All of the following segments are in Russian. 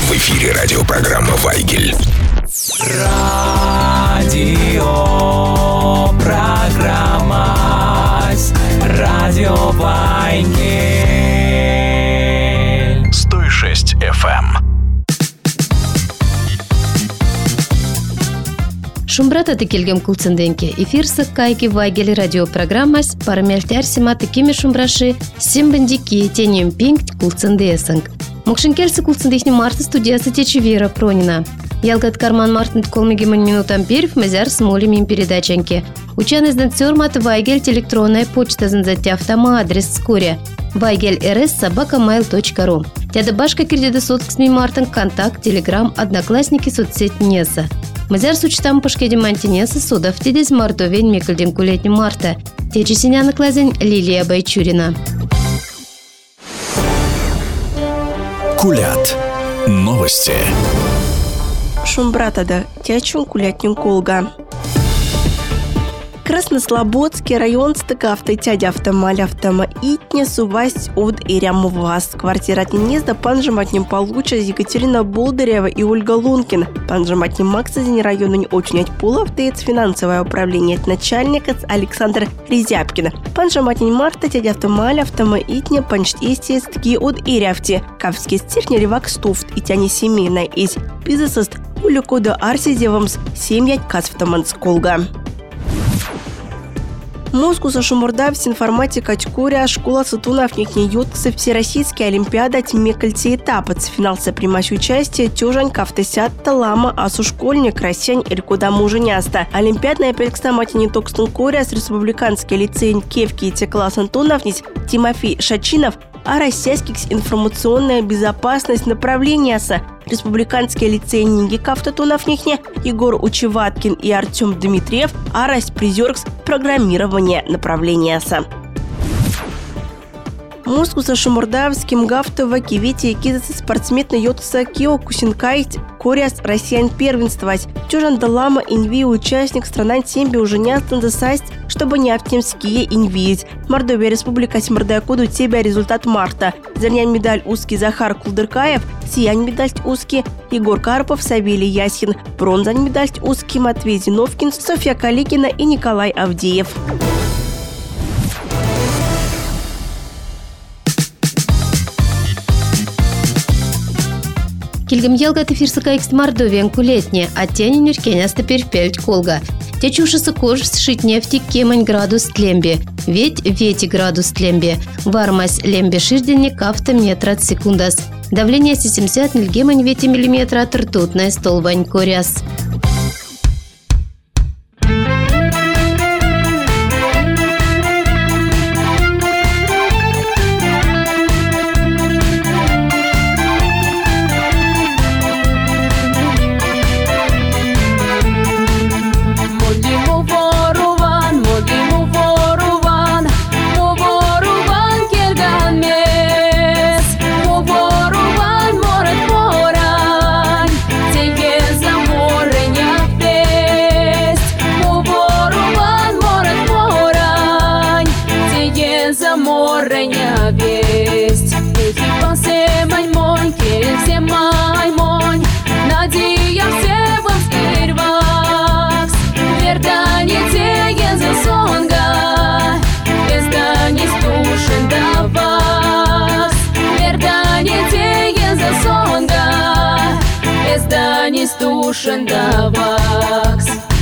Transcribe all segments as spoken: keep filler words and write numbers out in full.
В эфире радиопрограмма «Вайгель». Радио программа Радио Вайгель. сто шесть эф эм. Шумбрата текелгем кулценденке. Эфирсы кайки Вайгель радиопрограммас парамельтяр симаты кими шумбраши симбандики тенем пинкт кулцендесанг. Мокшинкельсы кулцендехни марта студиясы течи Вера Пронина. Ялгат карман мартын колмегемон минутам перев мазяр смолим им передачанки. Ученый знатсер мат Вайгель электронная почта занзати автома адрес скоре вайгель рс собака mail точка ру. Тяда башка кирдеда сотксми мартын контакт, телеграм, одноклассники, соцсеть неса. Мазяр сучтам пашкеде мантинеса судов тедез мартовень мекальдем кулетни марта. Течи синяна клазень Лилия Байчурина. Кулят. Новости. Шумбратада тячун кулятнин колга. Краснослободский район стыкавты тядя автомаль автома итне сувась от иряму вас. Квартира тенезда панжаматним получа Екатерина Болдырева и Ольга Лункин. Панжаматним Максазин району не очень отпулов тец финансовое управление начальника Александр Резябкин. Панжаматним марта тядя автомаль автома итне панчтестец таки от ирявти. Кавский стирни ревак стуфт и тяни семейная из бизнесост улюкода арсизевамс семья касфтаманс колга. Мозгу за шумурдавс информатика тькуря школа сатунов нехне ютксы всероссийские олимпиада тьме кольце этапа. Финалса примась участие тюжань кавтесят талама асу школьник Россень Иркуда муженяста. Олимпиадная пелькста матини токстун куря с республиканский лицей Кевки и Теклас Антоновнись Тимофей Шачинов, а российских информационная безопасность направления са. Республиканский лицей Ниги Кавтатуновнихне Егор Учеваткин и Артем Дмитриев, а призеркс программирование направления са. Мозгу за шумурдавским гафтова кивите кидаться спортсмен йотса Кио Кусинкайт Коряс россиян первенствовать. Тюжан далама инви участник страна темби уже не останется, чтобы не автемские инвиить. Мордовия республика Смордая коду тебя результат марта. Зернян медаль узкий Захар Кулдыркаев, сиянь медаль узкий Егор Карпов, Савелий Ясхин, бронзань медаль узкий Матвей Зиновкин, Софья Каликина и Николай Авдеев. Кильгам ялгат эфирсы кайкст Мордовиан кулетне, а тени нюркеняста перпельт колга. Течушасы кож сшить нефти кемань градус тлембе, ведь вети градус тлембе, вармась лембе ширденник авто метра секундас. Давление семьдесят нильгемань вети миллиметра ртутная столбань коряс. Стушен давакс.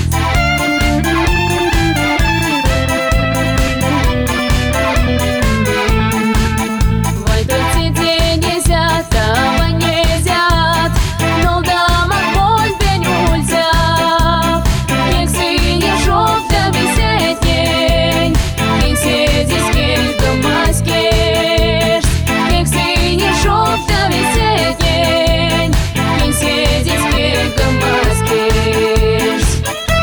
Войдете день нельзя, того нельзя, но дома боль бень ульзя. Як синий жовта висеть день, як сидит скелька маскеш. Як синий жовта висеть день, як сидит скелька маскеш.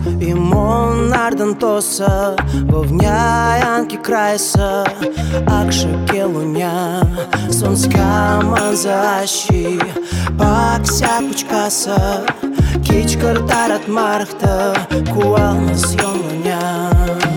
имонардан тоса, вовняянки крайса, акша келуня, сонска манзаши, пак вся пучкаса, кичкар тарат мархта, куалмас йоманя.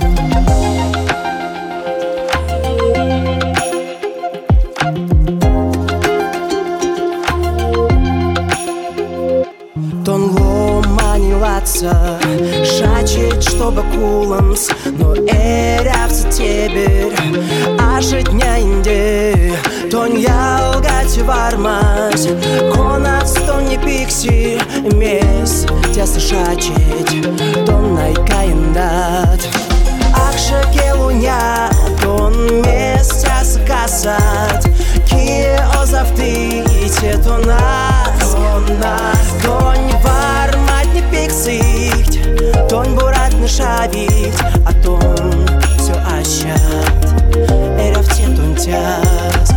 Шачить, чтобы куланс, но эрявся тебер, аж дня инде, тон ялгать вармась, конац тон не пикси, мес, тяса шачить, тон найкаендат. Акша келуня, тон мес тяса касат, kie озавты, те тонас, тон вармать не пиксить, тон бурат не шавить, а тон все ащат, эрав те тон тяс.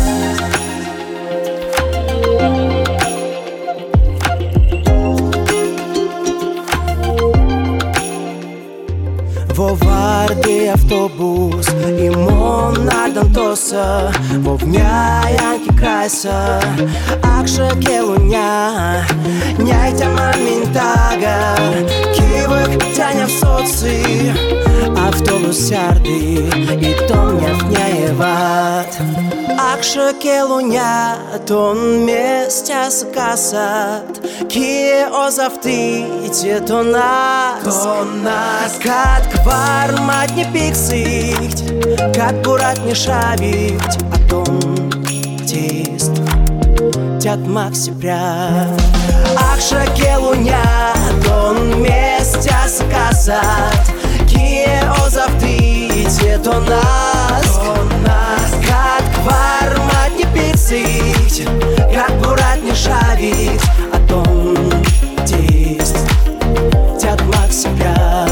Воварди автобус, имонардан тоса, вовняянки крайса, акша келуня, няйтя маминтага, кивок тяня в соци, автобус сярды, и тон нявняеват. Акша келуня, тон местя сакасат, kie озавты, те тонас, тонас, кат квармать не пиксить, кат бурат не шавить, а тон тест, тят макси прям. Акша келуня, тон местя сакасат, kie озавты, те тонас, тонас, кат квармать не пиксить, кат бурат не шавить, а тон тест, тят макси прям.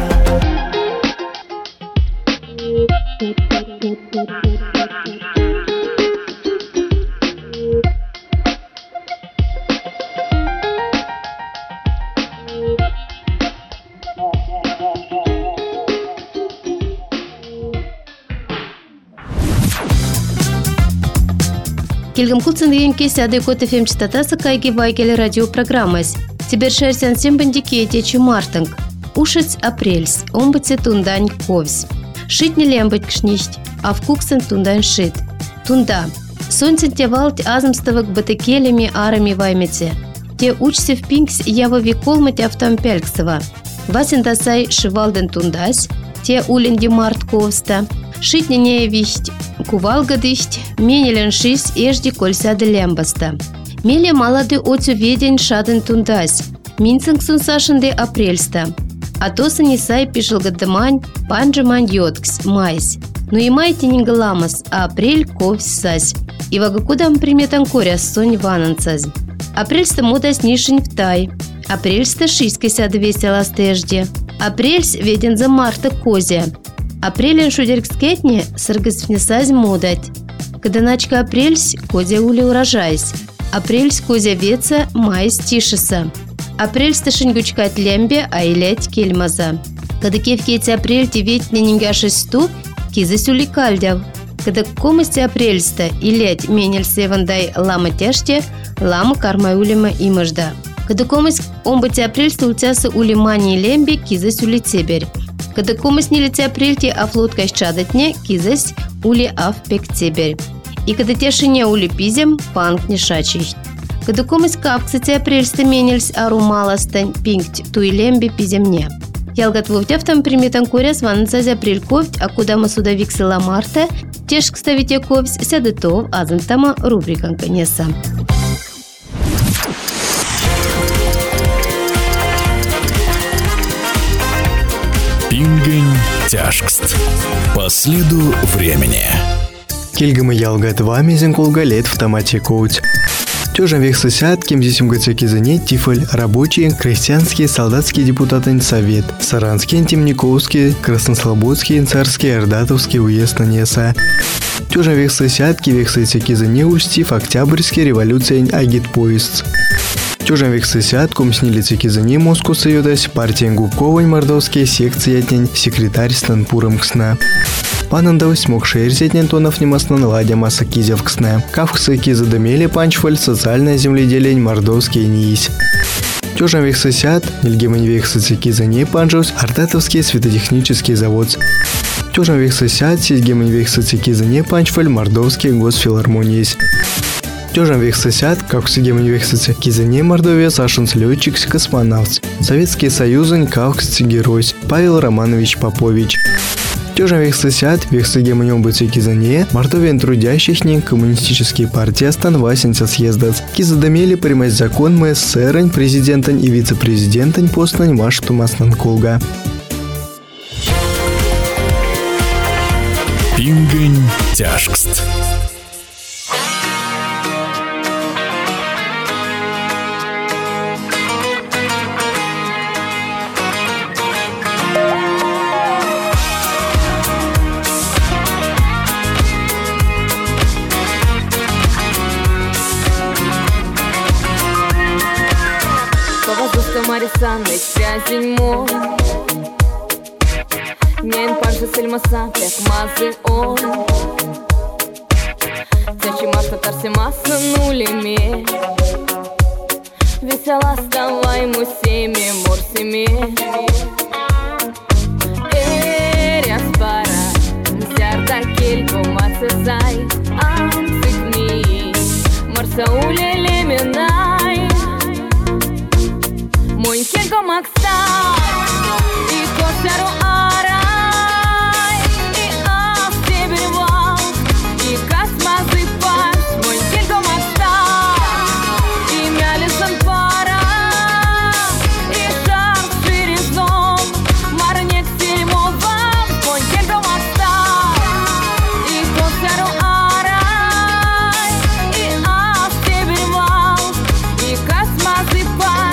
Келгем кулцын деген кесяды кот эф эм частотасы кайги вайгели радиопрограммась. Теперь шерсян симбандики этечи мартынг. Ушец апрельс, омбыце тундань ковсь. Шит не лембыть кшнищ, а в куксен тундань шит. Тунда. Сонцен те валт азмставок батекелями арами ваймете. Те учся в пинкс ява виколмать автомпельксова. Васен дасай шивалден тундась, те уленди март ковста. Шит не не висть, кувалга дысть, менелен шись ежди кольсады лембаста. Меле малады оцю ведень шаден тундась, минцинг сон сашенде апрельста. А то са не сай пишелгадамань, панджамань йоткс, майс. Но и май тенинга ламас, а апрель ковсь сась. И вагакудам приметан коряс сонь вананцаз. Апрельста мудас нишень в тай. Апрельста шиськася двесела стежде. Апрельс веден за марта козя. Апрелен шудеркскетне сыргас внесазь мудать. Когда начка апрельс, козя ули урожайс. Апрельс козя веца, майс тишеса. Апрельс ташингучкать лембе, а илять кельмаза. Когда кевкете апрель те ведь ненинга шесту, кизась ули кальдяв. Когда комости апрельста илять менельсе вандай лама тяжте, лама кармай улима имажда. Когда комость омбате апрельста утяса ули мани лембе, кизась ули цеберь. Когда комость не лете апрельте, а флотка щадатне, кизась ули авпек цеберь. И когда тешине ули пизем, панк не шачищ. Когда комость капксате апрельста менельс арумаластань пинкт туи лембе пиземне. Ялгат вовтявтам приметан куряс ванцази апрель ковть, а куда масуда виксела марта, тешк ставите ковсь, сядетов, азантама рубрикан конеса. Пингень тяжкст. По следу времени. Кельгамы ялгат вами зенколга лет в томате коуть. Тёжем век сосяд, кем здесь умгацеки зане тифль рабочий, крестьянский, солдатский депутатный совет, Саранский, Темниковский, Краснослободский, Царский, Ордатовский уезд на Неса. Тёжем век сосяд, век сосяки зане устив, Октябрьский, революция агит поезд. Тюжан век сысят кумснили цикизани Москву союдась партиян губковань мордовские секции отнень секретарь Станпуром ксна. Панандау смог шерзетнен тонов немаснан ладя масса кизев ксна. Кавксы киза домели панчваль социальное земледелие мордовские ниись. Тюжан век сысят, нельгемань век социкизани панжус артатовский светотехнический завод. Тюжан век сысят, сизгемань век социкизани панчваль мордовский госфилармонией. Тюжан век сысят, как в сигемань век социкизани Мордовия сашенс летчик космонавт. Советский Союзен кавксти герой Павел Романович Попович. Тюжан век сысят, век сигеманем быцикизане Мордовиан трудящих не коммунистические партии останвасенся съездать. Кизадомели примать закон МССР президентань и вице-президентань постнань машту маснан колга. Пингань тяжкст. Marisannej gräsing mår Njen panche selmasa plek maze on Тячи марта тарси маса нулеми Весела ставай мусими морсими Эряс пара Зярда келько мацезай Амцикни Марса улели минай Монькелько макста И косару арай И астебервал И космазы паш Монькелько макста И мялисан пара И шар ширизном Марнек сельмован Монькелько макста И косару арай И астебервал И космазы паш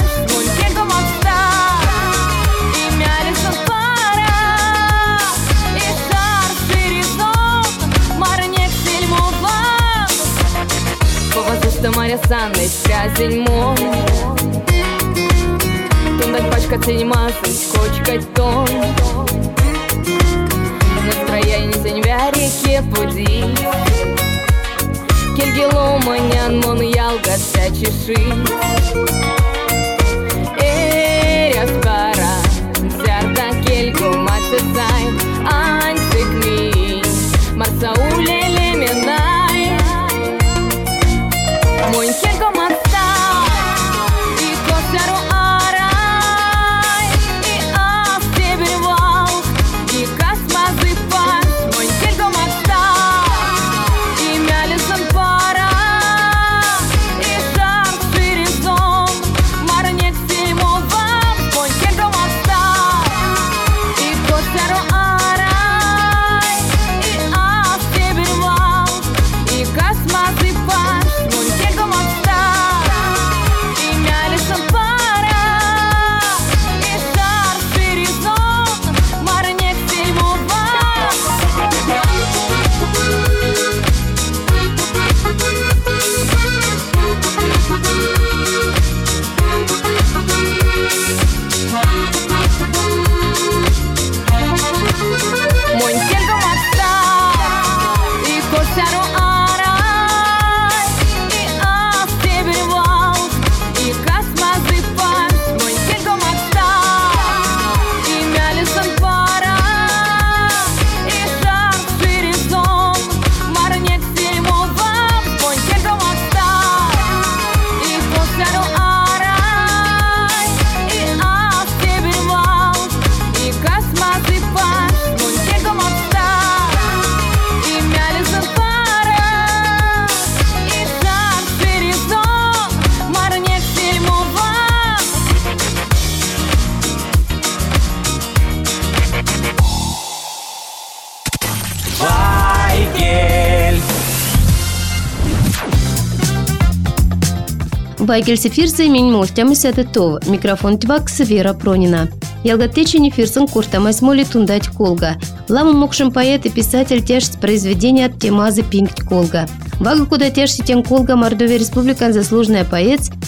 Маря санной грязень мой Тундать пачка цинемасыть кочкать тон Настроение сень вярике пуди Кельгело манян мон ялга ся чеши Эряс пара Зярда келько мацесай Ань цикни Марса улеле минай Монькелько макста И косару арай И астебервал И космазы паш Монькелько макста И мялисан пара И шар ширизом Марнек сельмован Монькелько макста И косару арай И астебервал И космазы паш Байгель сефирса имень мольтям сятетов. Микрофон твакс Вера Пронина. Ялгатечени фирсан куртамась моли тундать колга. Лама мокшим поэт и писатель тешт произведения от темазы пинкт колга. Вага куда тешти тем колга Мордовия республикан заслуженная поэт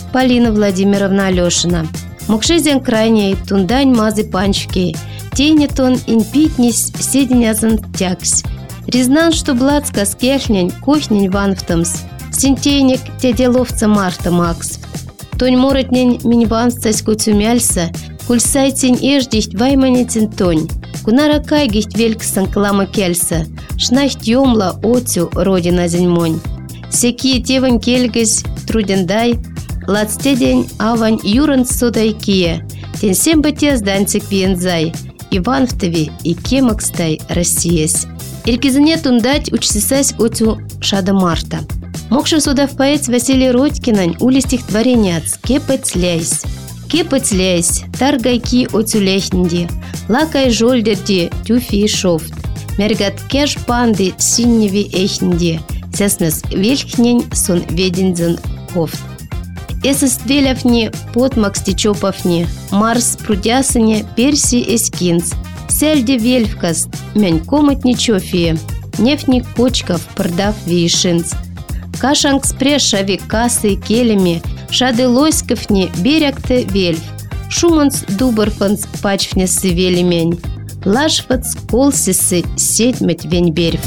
Полина Владимировна Алешина. Мокшезен крайней тундань мазы панчки. Тенетон инпитнись седенязан тяксь. Признан, что блацка скехнень кухнень ванфтамс. Синтейник теделовца Марта Макс. Тонь моретнень миниванстась куцумяльса. Кульсайтень еждихть вайманетин тонь. Кунара кайгихть вельксан клама кельса. Шнахть ёмла отцю родина зеньмонь. Секи тевань кельгась трудендай. Лацтедень авань юран содайкие. Тен семба тез данцик вензай. Иванфтови и кемакстай Россиясь. Элькизане тундать учсисась отцю шада Марта. Мокши судав поэт Василий Родькинань ули стихотворенияц «Кепец ляйсь». «Кепец ляйсь, таргайки отцю лехнди, лакай жольдерди тюфи и шофт, мергат кеш панды синневи эхнди, сясмес вельхнень сон ведензен хофт». Эсэс велявни потмак стечопавни, Марс прудясыне перси эскинс, сельде вельфкаст, мянь коматни чофие, нефтник почков продав виешинц. Кашанг спрешави касы келеми, шады лойсковни берегте вельф, шуманс дубарфанс пачфнесы велимень, лашфац колсисы седьмать вень берв.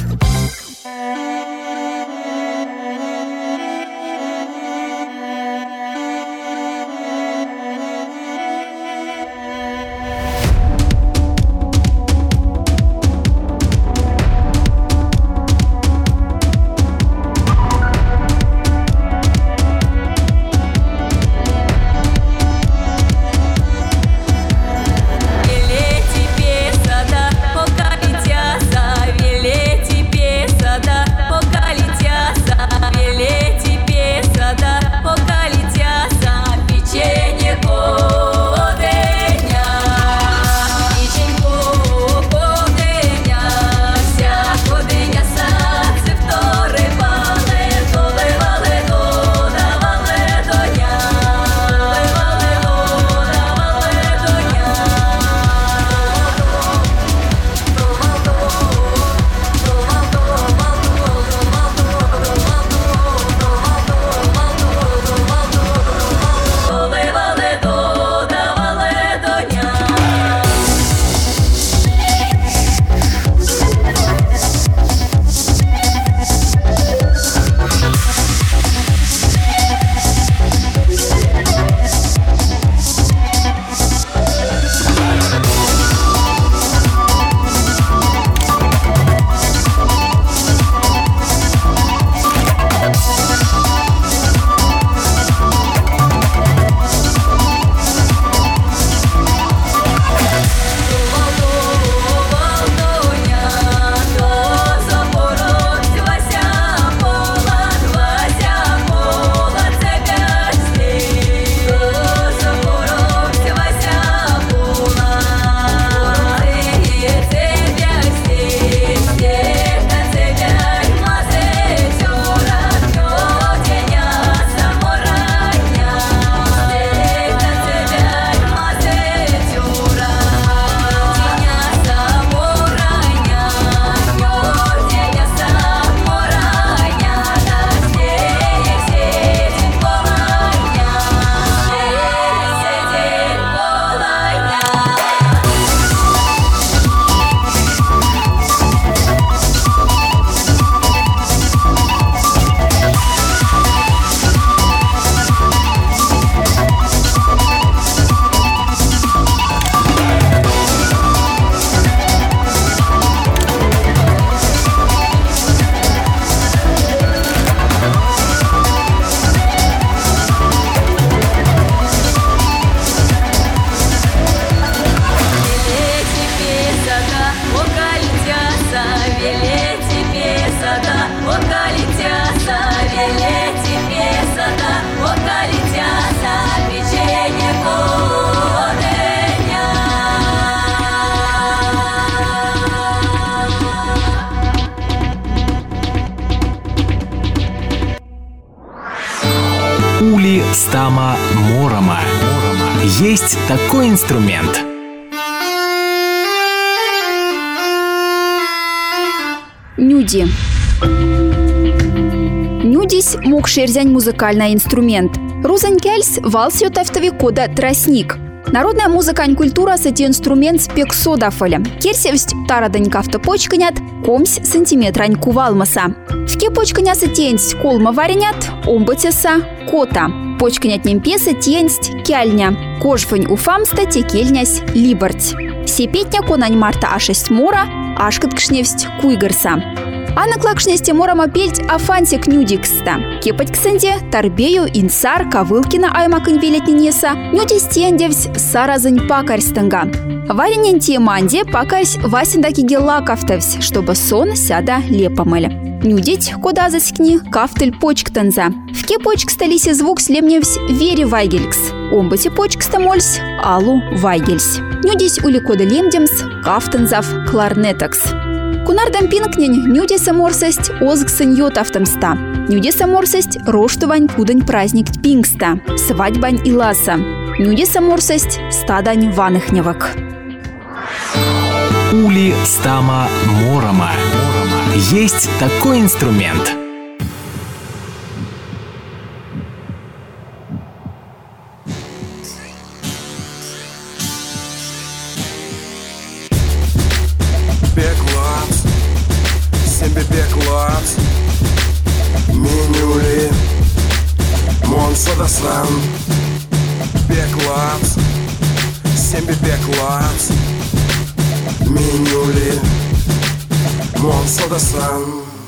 Ули стама морома. Есть такой инструмент. Нюди. Нюдись мог шерзянь музыкальный инструмент. Рузань кельс валс ютавтови кода тростник. Народная музыка и культура – это инструмент спек содафоля. Керсевсть тарадань кафта почканят, комсь сантиметрань кувалмаса. В ке почканяса тенсть колма варенят, омбатеса кота. Почканят немпеса тенсть кяльня. Кожфань уфамста текельнясь либорть. Все петня конань марта а шесть мора, ашкат кшневсть куйгарса. А на клакшнесте морама пельть афансик нюдикста. Кепать ксенде тарбею инсар кавылкина аймакын велетненеса нюдистендевсь саразань пакарьстынга. Варенен теманде пакарсь васиндаки геллакавтовсь, чтобы сон сяда лепомыль. Нюдить кода заскни кафтель почктанза. В ке почксталисе звук слемневсь вере вайгелькс. Омбати почкстамольсь алу вайгельсь. Нюдись ули кода лемдемс кафтанзав кларнетакс. Кунардам пинкнень нюде саморсость озгсын йотавтамста. Нюде саморсость роштувань кудань праздник пингста. Свадьбань и ласа. Нюде саморсость стадань ваныхневок. Ули стама морома. Есть такой инструмент. Беклац, себе беклац, минюли, монсодасан. Беклац, себе беклац, минюли, монсодасан.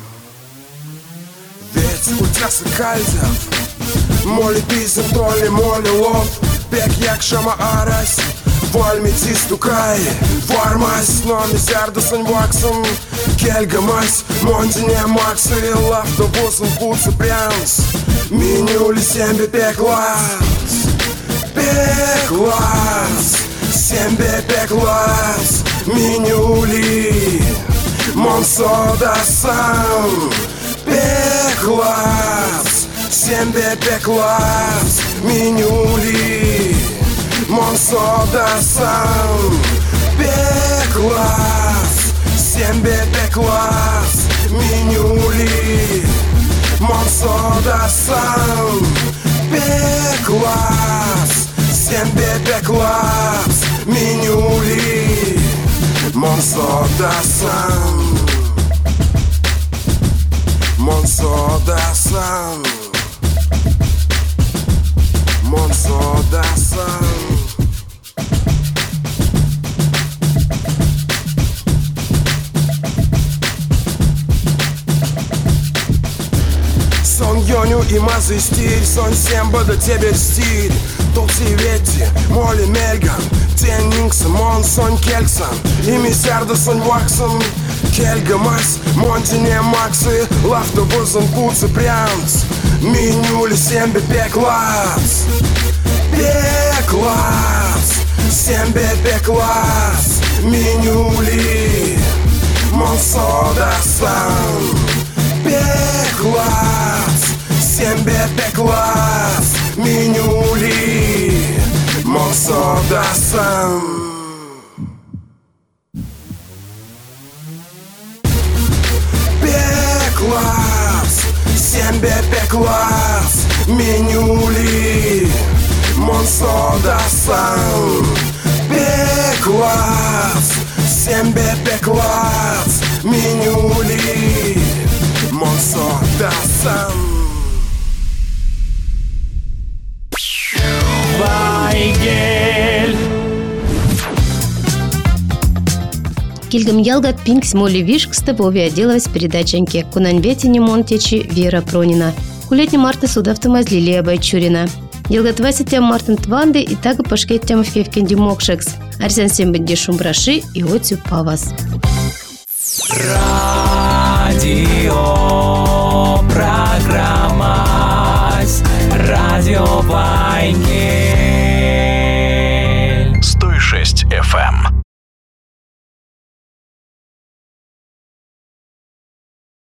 Ведь у трассы кальдов, моли пизем, толи, моли лов, бег як шама арась. Вальмити стукай, вармась, но мизярдасан ваксом. Кельгамась, монтине максы, лавтобусом пуцы прянс. Минюли сембе пеклас, пеклас, сембе пеклас. Минюли, монсодасан, пеклас, сембе пеклас. Минюли, монсодасан, пеклас, сембе пеклас. Минюли, монсодасан, пеклас, сембе пеклас. Минюли, монсодасан, монсодасан, монсодасан. Сон йоню и мазы стиль, сон семба до тебе стиль. Толси ветти, моли мельган, теннингс, мон сон кельсан. И мисярда сон ваксан, кельгамас, монтине максы, лавтобусом пуцы прянс. Минюли сембе пеклас, пеклас, сембе пеклас. Минюли, монсодасан, пеклас, сембе пеклас. Минюли, монсодасан. Пеклас, сембе пеклас. Минюли, монсодасан. Пеклас, сембе пеклас. Минюли, монсодасан. Вайгель. Кильгам ялга пинкс моли вишкста бови отделалась передачаньке Кунанбетине Монтечи Вера Пронина. Кулетни марта судавтамаз Лилия Байчурина. Ялга двадцать мартин тванды и тага пашкеттям в февкенди мокшекс. Арсен сембенди шумбраши и отю павас. Радио программа. Радио Вайгель.